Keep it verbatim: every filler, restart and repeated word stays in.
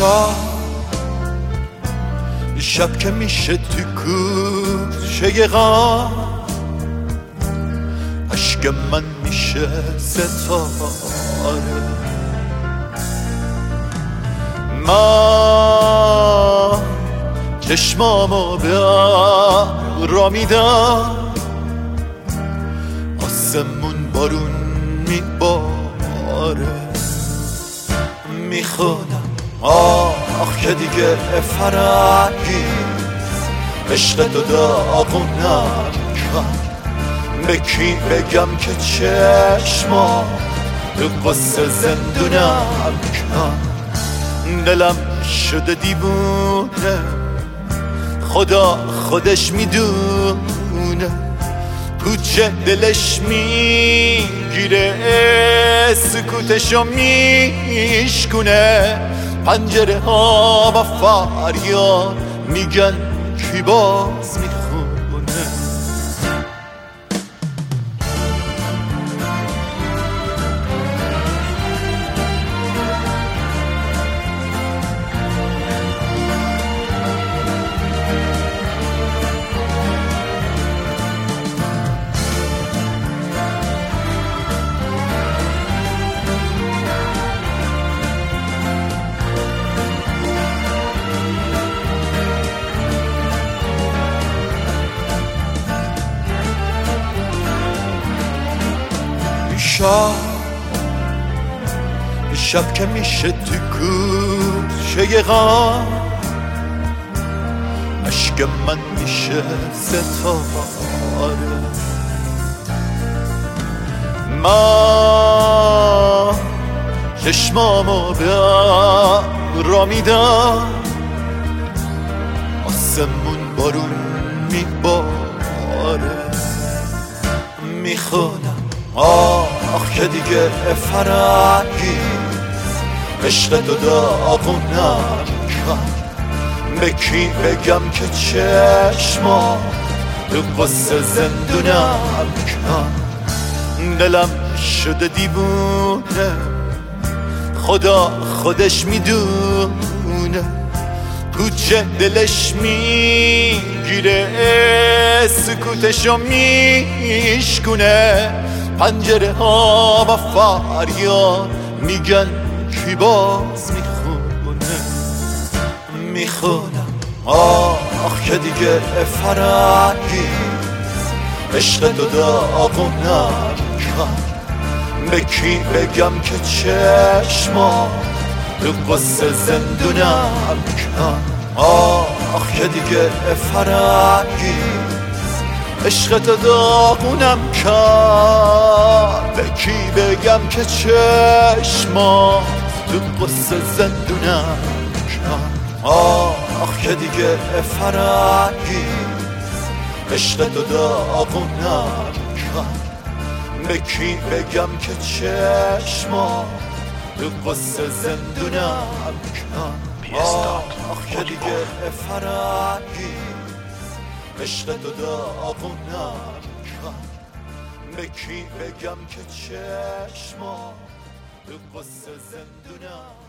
شب شب که میشه تو کوچه غم، عشق من میشه ستاره. من چشمامو به ابرا میدم، آسمون بارون میباره. میخونم آخ که دیگه فرنگی عشق تو داغونم کرد. به کی بگم که چشما تو قصه زندونم کرد. دلم شده دیوونه، خدا خودش میدونه. کوچه دلش میگیره، سکوتشو میشکونه. پنجره ها با فریاد میگن کی باز میخونه. شب شب که میشه تو کوچه غم، عشق من میشه ستاره. من چشمامو به ابرا میدم، آسمون بارون میباره. میخونم آخ که دیگه فرنگی عشق تو داغونم کرد. به کی بگم که چشما تو قصه زندونم کرد. دلم شده دیوونه، خدا خودش میدونه. کوچه دلش میگیره، سکوتشو میشکونه. پنجره ها با فریاد میگن کی باز میخونه. میخونم آخ که دیگه فرنگی عشق تو داغونم کرد. به کی بگم که چشما تو قصه زندونم کرد. آخ که دیگه فرنگی عشق تو داغونم کرد. به کی بگم که چشما تو قصه زندونم کرد. آخ که دیگه فرنگی عشق تو داغونم کرد. به کی بگم که چشما تو قصه زندونم کرد. آخ که دیگه فرنگی عشق تو داغونم کرد. به کی بگم که چشما تو قصه زندونم